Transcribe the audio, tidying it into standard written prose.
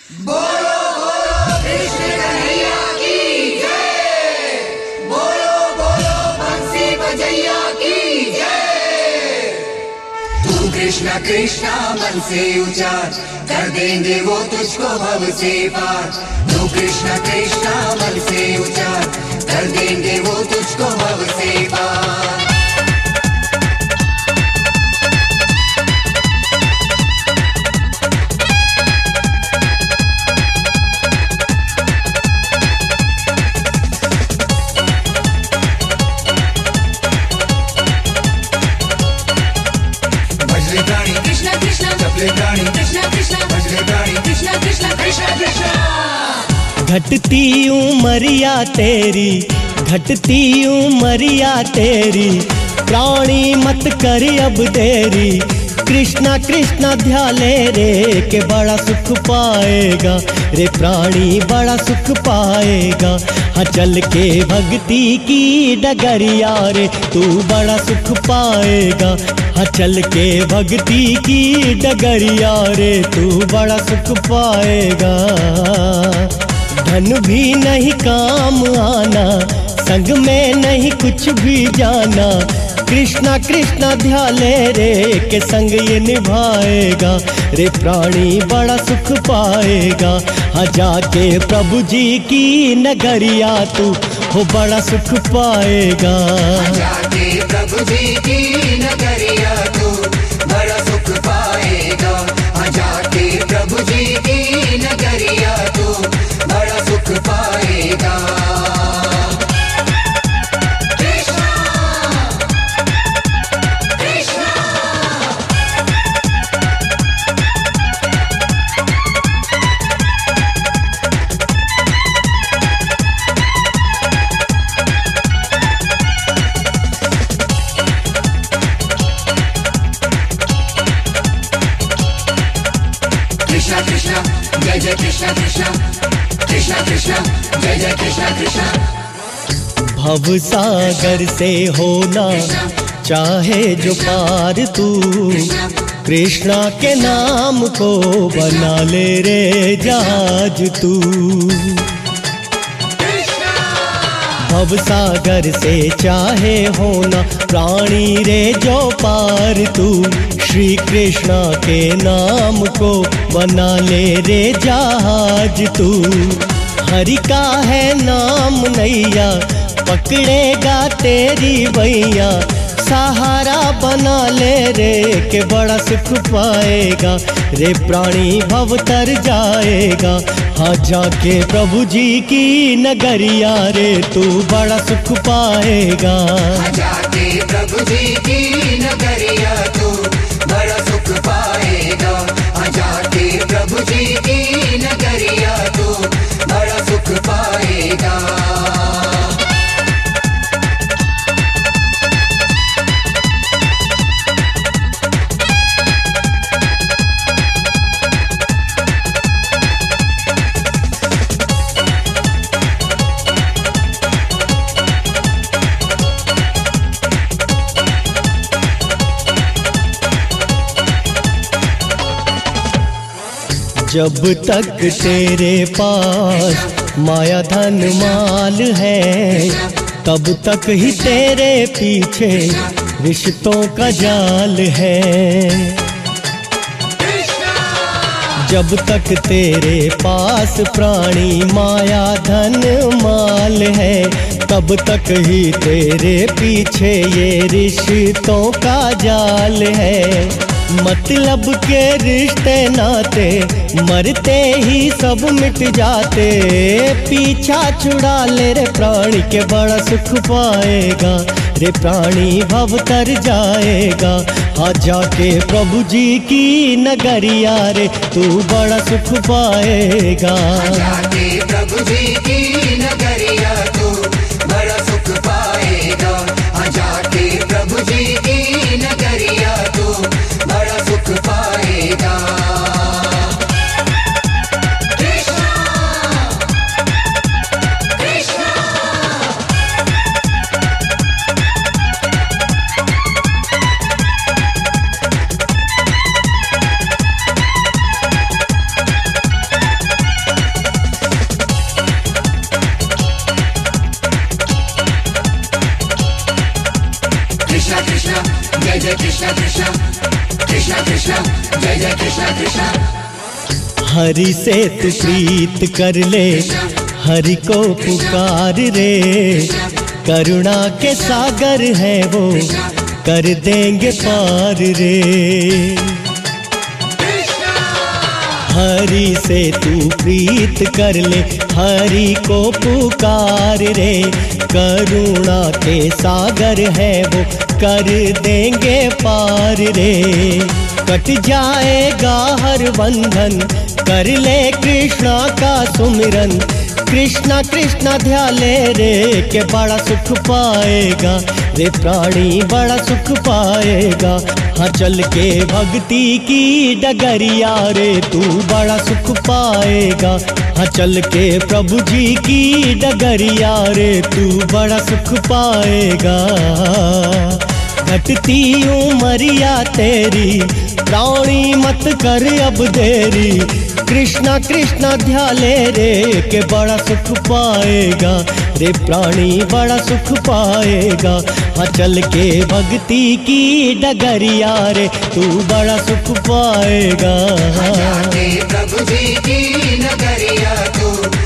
बोलो बोलो कृष्ण कन्हैया की जय। बोलो बोलो बंसी बजैया की जय। तू कृष्णा कृष्णा मन से उचार, कर देंगे वो तुझको भव से पार। तू कृष्णा कृष्णा मन से उचार, कर देंगे वो तुझको भव से पार। कृष्णा कृष्णा चपले प्राणी कृष्णा कृष्णा भजले प्राणी कृष्णा कृष्णा कृष्णा कृष्णा। घटती उमरिया तेरी, घटती उमरिया तेरी, प्राणी मत कर अब देरी। कृष्णा कृष्णा ध्याले रे के बड़ा सुख पाएगा रे प्राणी, बड़ा सुख पाएगा। हाँ चल के भक्ति की डगरिया रे तू बड़ा सुख पाएगा। हाँ चल के भक्ति की डगरिया रे तू बड़ा सुख पाएगा। धन भी नहीं काम आना, संग में नहीं कुछ भी जाना। कृष्णा कृष्णा ध्याले रे के संग ये निभाएगा रे प्राणी, बड़ा सुख पाएगा। हाँ जाके प्रभु जी की नगरिया तू हो बड़ा सुख पाएगा। जाके प्रभु जी की नगरिया तू बड़ा सुख पाएगा। जाके प्रभु जी की नगरिया तू बड़ा सुख पाएगा। कृष्णा कृष्णा जय जय कृष्णा कृष्णा, कृष्णा कृष्णा जय जय कृष्णा कृष्णा। भव सागर से होना चाहे जो पार तू, कृष्णा के नाम को बना ले रे जहाज तू। भव सागर से चाहे होना प्राणी रे जो पार तू, श्री कृष्णा के नाम को बना ले रे जहाज तू। हरि का है नाम नैया, पकड़ेगा तेरी भैया। सहारा बना ले रे के बड़ा सुख पाएगा रे प्राणी, भव तर जाएगा। हाँ जाके प्रभु जी की नगरिया रे तू बड़ा सुख पाएगा। जाके प्रभु जी की नगरिया तू बड़ा सुख पाएगा। जाके प्रभु जी की नगरिया तू बड़ा सुख पाएगा। जब तक तेरे पास माया धन माल है, तब तक ही तेरे पीछे रिश्तों का जाल है। जब तक तेरे पास प्राणी माया धन माल है, तब तक ही तेरे पीछे ये रिश्तों का जाल है। मतलब के रिश्ते नाते मरते ही सब मिट जाते। पीछा छुड़ा ले रे प्राणी के बड़ा सुख पाएगा रे प्राणी, भव तर जाएगा। हाँ जाके प्रभु जी की नगरिया रे तू बड़ा सुख पाएगा। जाके प्रभु जी की नगरिया तू बड़ा सुख पाएगा। जाके प्रभु जी की नगरिया तू बड़ा सुख पाएगा। कृष्णा कृष्णा कृष्णा कृष्णा जय जय कृष्णा कृष्णा हरि से तू प्रीत कर ले, हरि को पुकार रे, करुणा के सागर है वो, कर देंगे पार रे। हरि से तू प्रीत कर ले, हरि को पुकार रे, करुणा के सागर है वो, कर देंगे पार रे। कट जाएगा हर बंधन, कर ले कृष्णा का सुमिरन, कृष्णा कृष्णा ध्याले रे, के बड़ा सुख पाएगा रे प्राणी, बड़ा सुख पाएगा। हाँ चल के भक्ति की डगरिया रे, तू बड़ा सुख पाएगा। हाँ चल के प्रभु जी की डगरिया रे, तू बड़ा सुख पाएगा। घटती उमरिया तेरी, प्राणी मत कर अब देरी, कृष्णा कृष्णा ध्याले रे, के बड़ा सुख पाएगा रे प्राणी, बड़ा सुख पाएगा। हाँ चल के भक्ति की डगरिया रे, तू बड़ा सुख पाएगा। जाके प्रभु जी की नगरिया तू